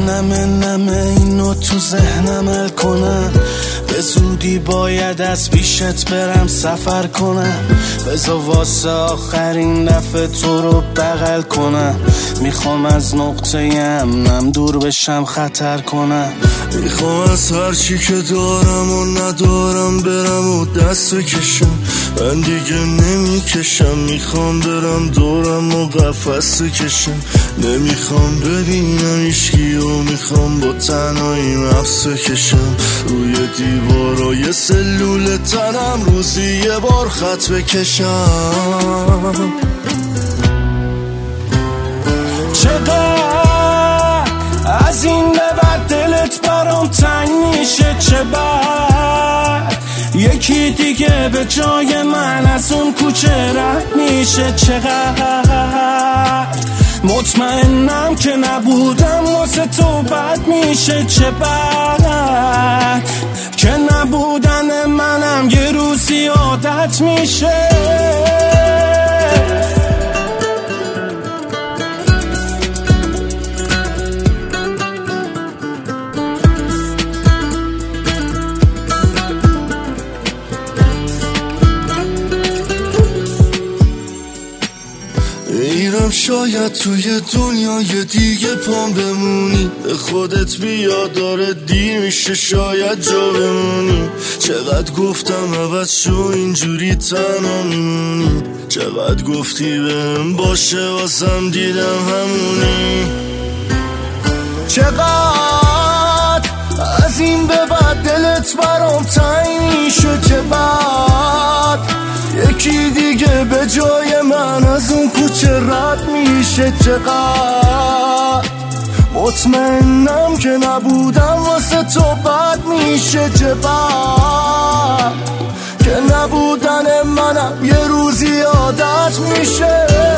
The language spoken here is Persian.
نمه اینو تو ذهنم حل کنم. به زودی باید از پیشت برم سفر کنم. بذار واسه آخرین دفعه تو رو بغل کنم. میخوام از نقطه امنم دور بشم خطر کنم. میخوام از هرچی که دارم و ندارم برم و دست بکشم. من دیگه نمیکشم، میخوام برم دورم و قفس کشم. نمیخوام ببینم هیچکی و میخوام با تنهایی مفس کشم. روی دیوارای سلول تنم روزی یه بار خط بکشم. چقدر از این به بعد دلت برام تنگ میشه؟ چه بد یکی دیگه به جای من از اون کوچه رد میشه؟ چقدر مطمئنم که نبودم واسه تو بد میشه؟ چه بد که نبودن منم یه روزی عادت میشه. میرم شاید توی دنیای دیگه پام بمونی. به خودت بیا داره دیر میشه شاید جا بمونی. چقدر گفتم عوض شو اینجوری تنها میمونی. چقدر گفتی بهم باشه واسم دیدم همونی. چقدر از این به بعد دلت برام تنگ میشه؟ چه بد یکی دیگه به جای من از اون کوچه رد میشه؟ چقدر مطمئنم که نبودم واسه تو بد میشه؟ چه بد که نبودن منم یه روزی عادت میشه.